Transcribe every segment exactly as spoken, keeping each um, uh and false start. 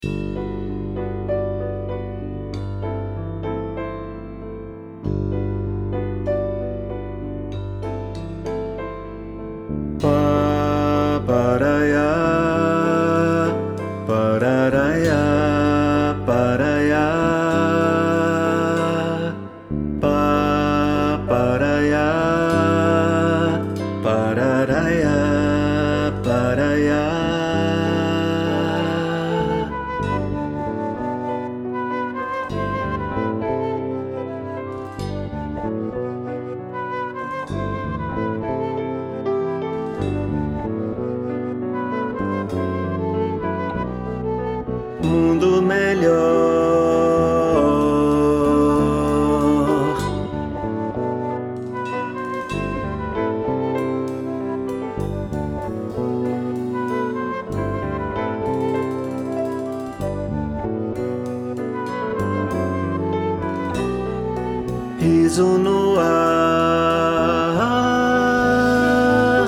Pa, paraiá, pararaiá, paraiá. Pa, paraiá, pararaiá, paraiá. Mundo melhor. Riso no ar,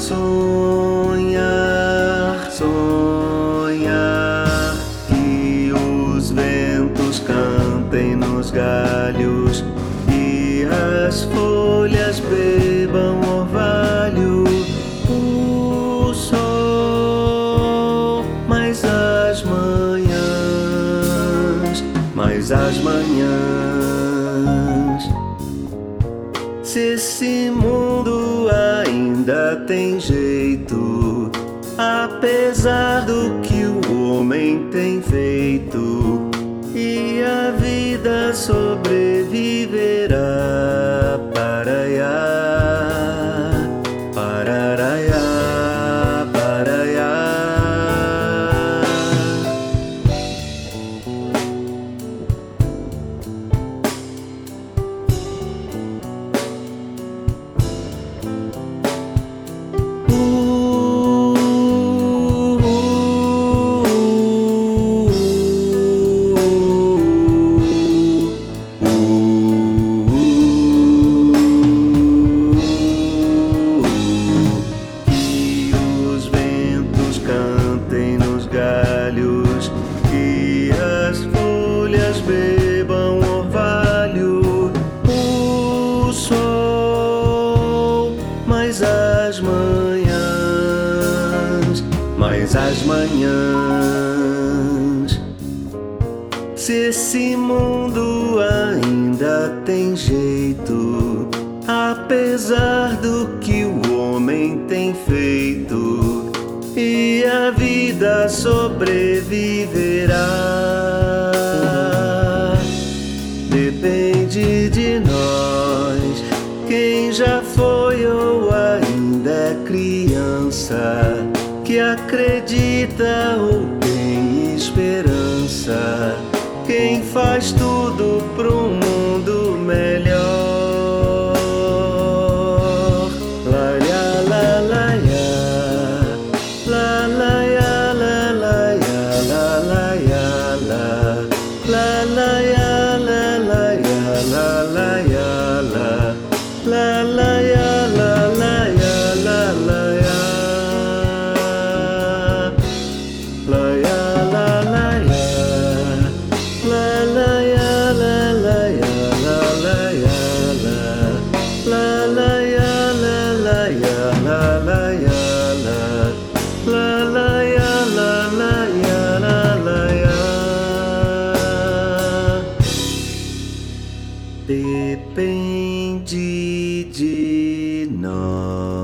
sonhar, sonhar, que os ventos cantem nos galhos e as folhas bebam orvalho. O sol, mais as manhãs, mais as manhãs. Se esse mundo ainda tem jeito, apesar do que o homem tem feito, e a vida sobreviverá. Paraiá, pararaiá, paraiá. Que as folhas bebam orvalho. O sol, mais as manhãs, mais as manhãs. Se esse mundo ainda tem jeito, apesar do que o homem tem feito, e a vida sobreviverá. Depende de nós, quem já foi ou ainda é criança, que acredita ou tem esperança, quem faz tudo para um mundo melhor. Depende de nós.